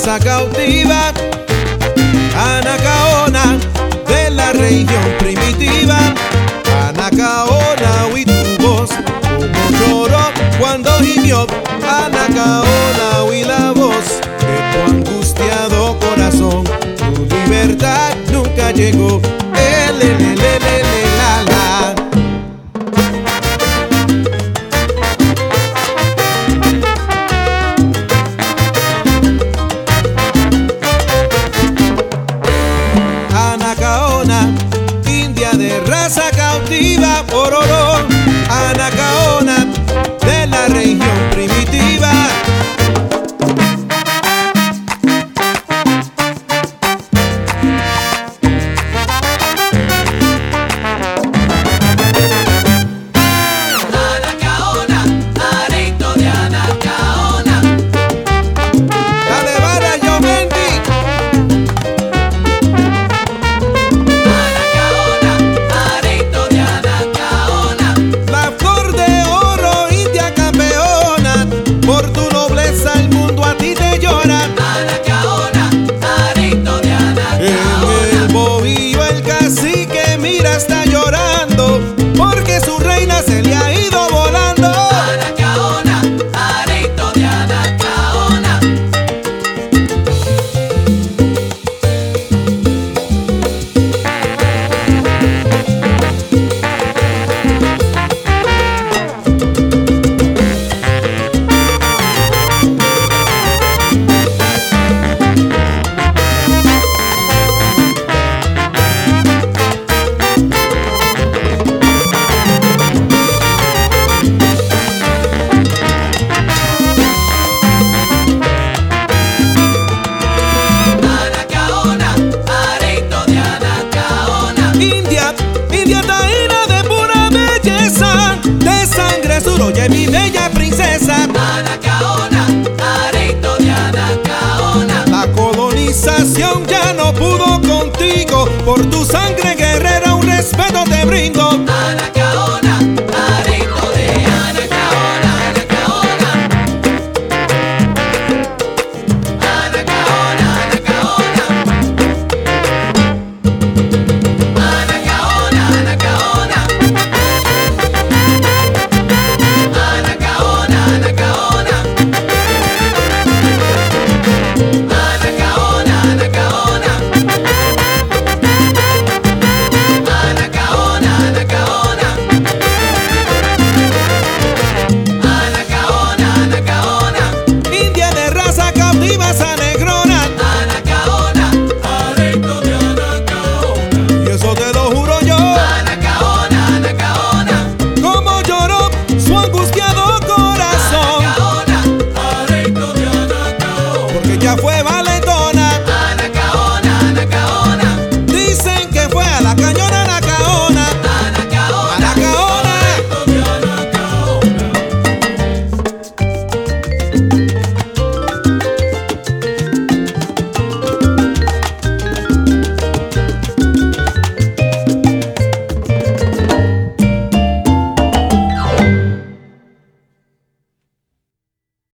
raza cautiva, Anacaona, de la región primitiva. Anacaona, oí tu voz como lloró cuando gimió. Anacaona, oí la voz de tu angustiado corazón. Tu libertad nunca llegó. La, la. Anacaona, india de raza cautiva, Ororó. Anacaona, de la región primitiva. Oye, mi bella princesa, Anacaona, Areito de Anacaona. la colonización ya no pudo contigo. Por tu sangre guerrera un respeto te brindo.